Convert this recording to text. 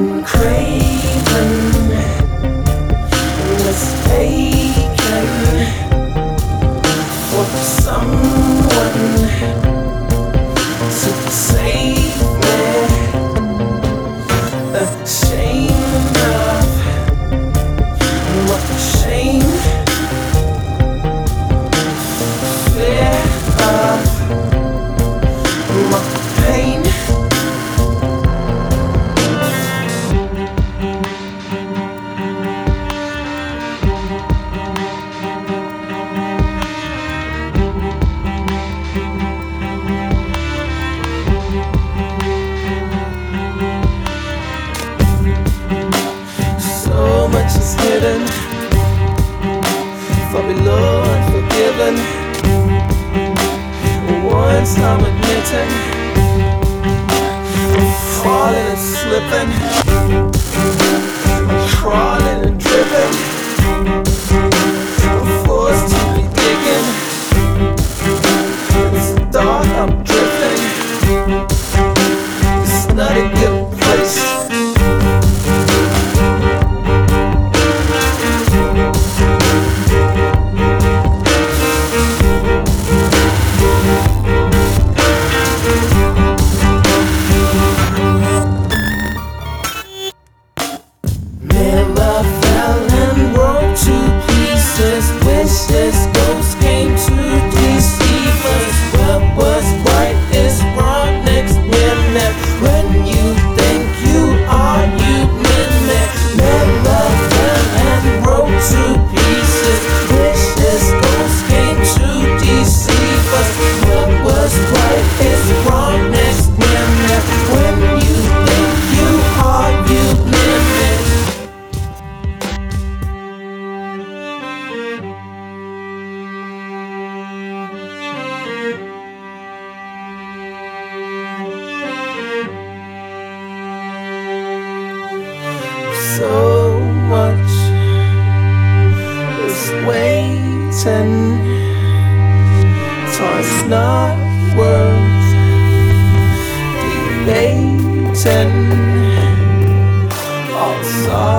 craving was taken for someone to save me. Ashamed of what shame, fear of my pain. So much is hidden, for beloved, forgiven. Once I'm admitting, I'm falling and slipping, I'm crawling and dripping, I'm forced to be digging. It's dark, I'm drifting. It's not a good place. Never fell and broke to pieces. Wishes ghosts came to deceive us. What was right is wrong next minute. When you think you are, you mean it. Never fell and broke to pieces. Wishes ghosts came to deceive us. What was right is wrong next minute. When you think you are, you mean it. So much is waiting. Time's not worth debating. All sorry.